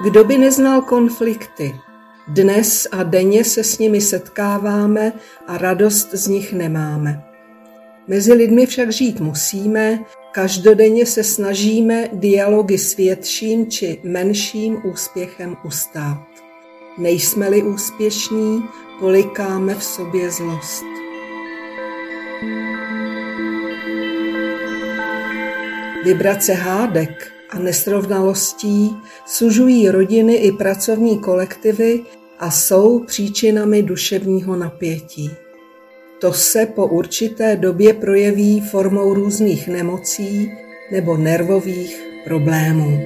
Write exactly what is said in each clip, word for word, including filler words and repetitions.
Kdo by neznal konflikty? Dnes a denně se s nimi setkáváme a radost z nich nemáme. Mezi lidmi však žít musíme, každodenně se snažíme dialogy s větším či menším úspěchem ustát. Nejsme-li úspěšní, polikáme v sobě zlost. Vibrace hádek a nesrovnalostí sužují rodiny i pracovní kolektivy a jsou příčinami duševního napětí. To se po určité době projeví formou různých nemocí nebo nervových problémů.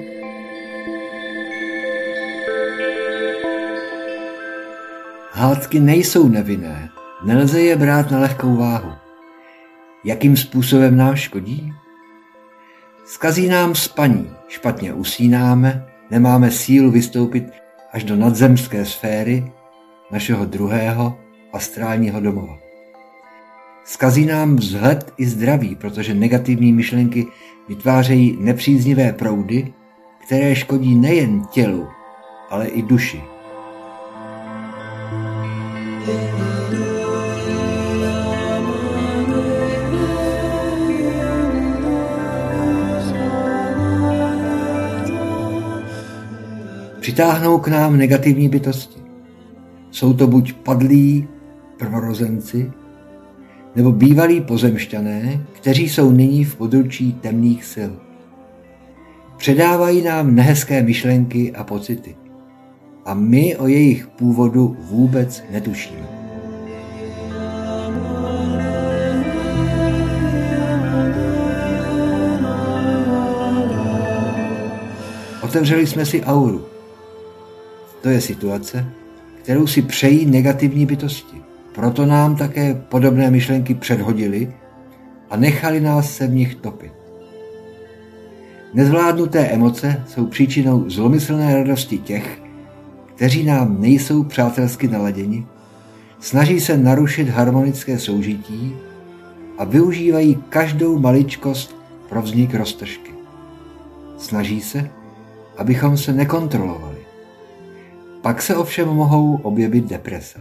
Hádky nejsou nevinné, nelze je brát na lehkou váhu. Jakým způsobem nám škodí? Zkazí nám spaní, špatně usínáme, nemáme sílu vystoupit až do nadzemské sféry našeho druhého astrálního domova. Zkazí nám vzhled i zdraví, protože negativní myšlenky vytvářejí nepříznivé proudy, které škodí nejen tělu, ale i duši. Přitáhnou k nám negativní bytosti. Jsou to buď padlí prvorozenci, nebo bývalí pozemšťané, kteří jsou nyní v područí temných sil. Předávají nám nehezké myšlenky a pocity. A my o jejich původu vůbec netušíme. Otevřeli jsme si auru. To je situace, kterou si přejí negativní bytosti. Proto nám také podobné myšlenky předhodili a nechali nás se v nich topit. Nezvládnuté emoce jsou příčinou zlomyslné radosti těch, kteří nám nejsou přátelsky naladěni, snaží se narušit harmonické soužití a využívají každou maličkost pro vznik roztržky. Snaží se, abychom se nekontrolovali. Pak se ovšem mohou objevit deprese.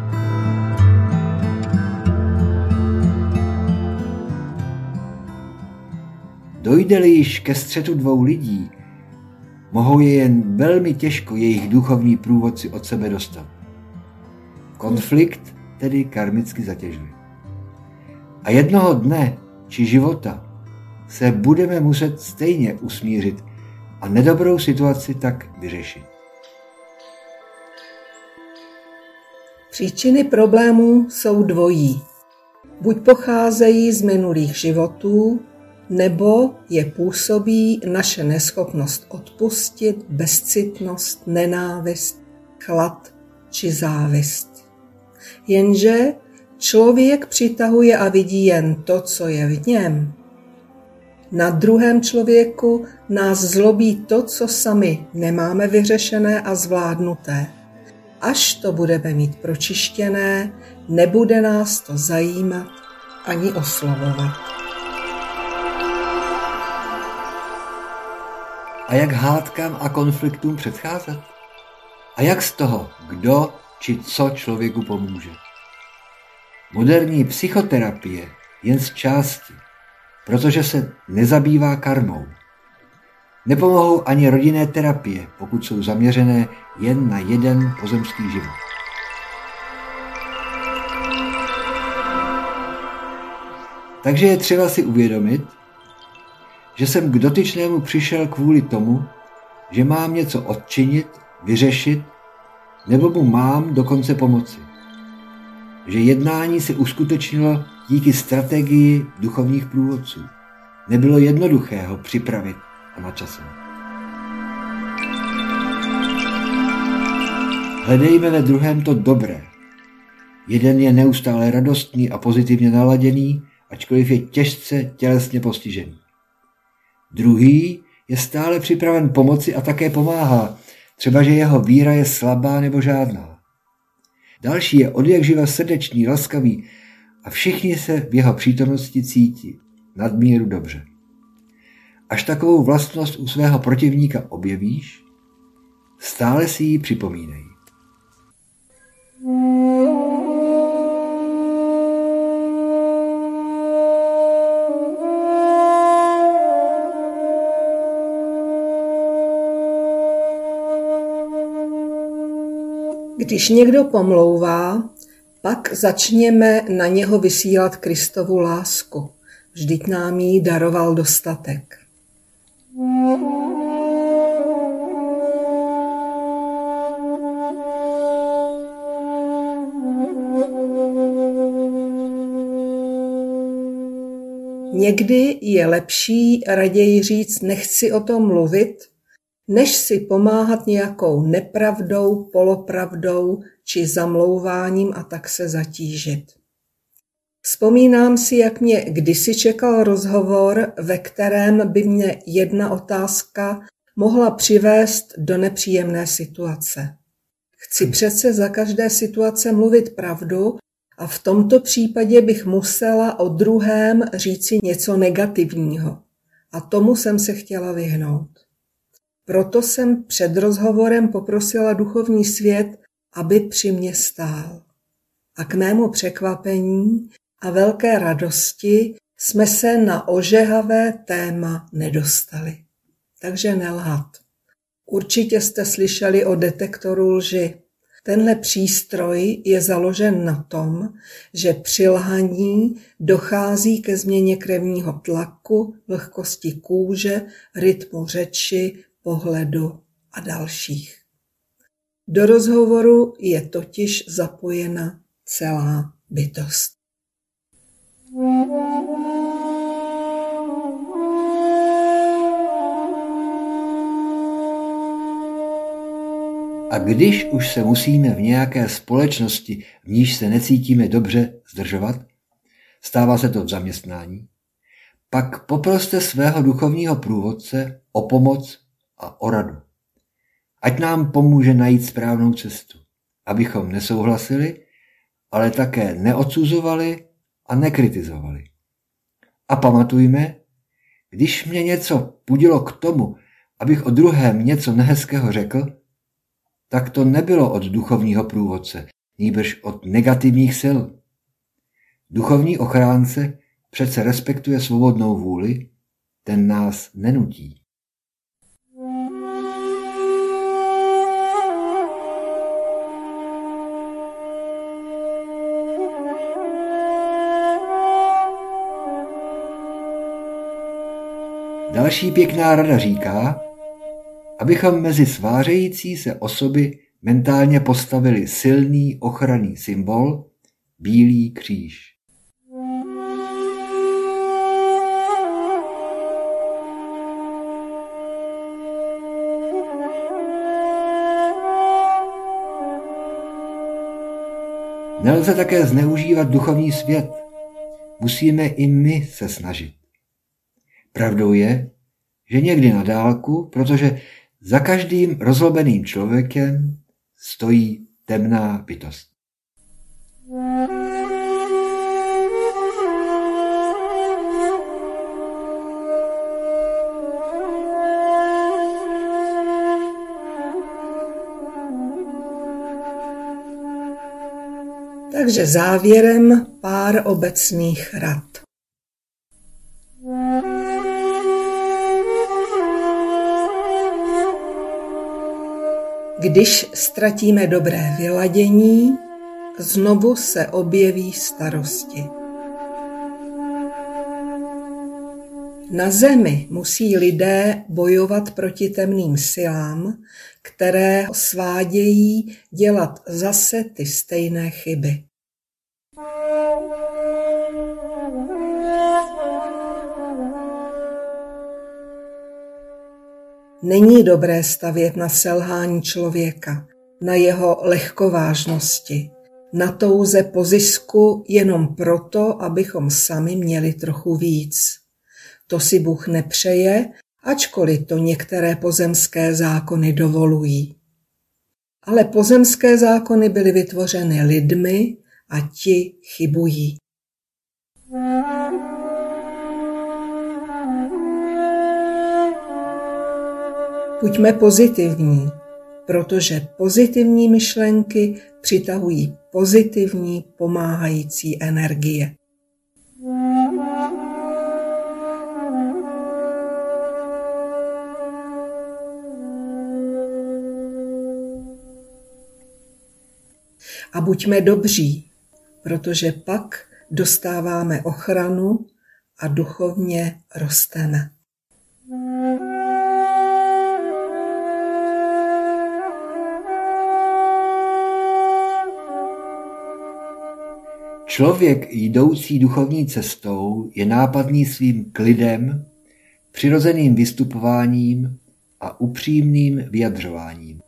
Dojde-li již ke střetu dvou lidí, mohou je jen velmi těžko jejich duchovní průvodci od sebe dostat. Konflikt tedy karmicky zatěžuje. A jednoho dne či života se budeme muset stejně usmířit a nedobrou situaci tak vyřešit. Příčiny problémů jsou dvojí. Buď pocházejí z minulých životů, nebo je působí naše neschopnost odpustit, bezcitnost, nenávist, chlad či závist. Jenže člověk přitahuje a vidí jen to, co je v něm. Na druhém člověku nás zlobí to, co sami nemáme vyřešené a zvládnuté. Až to budeme mít pročištěné, nebude nás to zajímat ani oslovovat. A jak hádkám a konfliktům předcházet? A jak z toho, kdo či co člověku pomůže? Moderní psychoterapie jen z části, protože se nezabývá karmou. Nepomohou ani rodinné terapie, pokud jsou zaměřené jen na jeden pozemský život. Takže je třeba si uvědomit, že jsem k dotyčnému přišel kvůli tomu, že mám něco odčinit, vyřešit, nebo mu mám dokonce pomoci. Že jednání se uskutečnilo díky strategii duchovních průvodců. Nebylo jednoduché ho připravit a načasovat. Hledejme ve druhém to dobré. Jeden je neustále radostný a pozitivně naladěný, ačkoliv je těžce tělesně postižený. Druhý je stále připraven pomoci a také pomáhá, třeba že jeho víra je slabá nebo žádná. Další je odjakživa srdečný, laskavý a všichni se v jeho přítomnosti cítí nadmíru dobře. Až takovou vlastnost u svého protivníka objevíš, stále si ji připomínej. Když někdo pomlouvá, pak začněme na něho vysílat Kristovu lásku. Vždyť nám jí daroval dostatek. Někdy je lepší raději říct nechci o tom mluvit, než si pomáhat nějakou nepravdou, polopravdou či zamlouváním a tak se zatížit. Vzpomínám si, jak mě kdysi čekal rozhovor, ve kterém by mě jedna otázka mohla přivést do nepříjemné situace. Chci přece za každé situace mluvit pravdu a v tomto případě bych musela o druhém říci něco negativního. A tomu jsem se chtěla vyhnout. Proto jsem před rozhovorem poprosila duchovní svět, aby při mě stál. A k mému překvapení a velké radosti jsme se na ožehavé téma nedostali. Takže nelhat. Určitě jste slyšeli o detektoru lži. Tenhle přístroj je založen na tom, že při lhaní dochází ke změně krevního tlaku, vlhkosti kůže, rytmu řeči, pohledu a dalších. Do rozhovoru je totiž zapojena celá bytost. A když už se musíme v nějaké společnosti, v níž se necítíme dobře, zdržovat, stává se to v zaměstnání, pak poproste svého duchovního průvodce o pomoc a o radu. Ať nám pomůže najít správnou cestu, abychom nesouhlasili, ale také neodsuzovali a nekritizovali. A pamatujme, když mě něco pudilo k tomu, abych o druhém něco nehezkého řekl, tak to nebylo od duchovního průvodce, nýbrž od negativních sil. Duchovní ochránce přece respektuje svobodnou vůli, ten nás nenutí. Další pěkná rada říká, abychom mezi svářející se osoby mentálně postavili silný ochranný symbol, bílý kříž. Nelze také zneužívat duchovní svět. Musíme i my se snažit. Pravdou je, že někdy na dálku, protože za každým rozlobeným člověkem stojí temná bytost. Takže závěrem pár obecných rad. Když ztratíme dobré vyladění, znovu se objeví starosti. Na zemi musí lidé bojovat proti temným silám, které svádějí dělat zase ty stejné chyby. Není dobré stavět na selhání člověka, na jeho lehkovážnosti, na touze po zisku jenom proto, abychom sami měli trochu víc. To si Bůh nepřeje, ačkoliv to některé pozemské zákony dovolují. Ale pozemské zákony byly vytvořeny lidmi a ti chybují. Buďme pozitivní, protože pozitivní myšlenky přitahují pozitivní pomáhající energie. A buďme dobří, protože pak dostáváme ochranu a duchovně rosteme. Člověk jdoucí duchovní cestou je nápadný svým klidem, přirozeným vystupováním a upřímným vyjadřováním.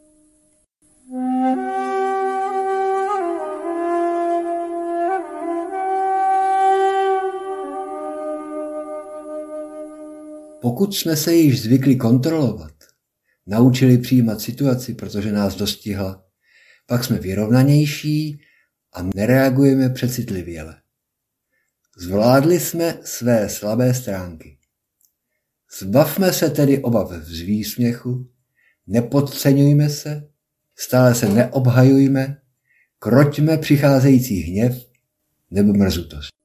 Pokud jsme se již zvykli kontrolovat, naučili přijímat situaci, protože nás dostihla, pak jsme vyrovnanější a nereagujeme přecitlivěle. Zvládli jsme své slabé stránky. Zbavme se tedy obav z výsměchu, nepodceňujme se, stále se neobhajujme, kroťme přicházející hněv nebo mrzutost.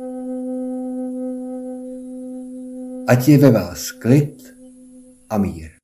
Ať je ve vás klid a mír.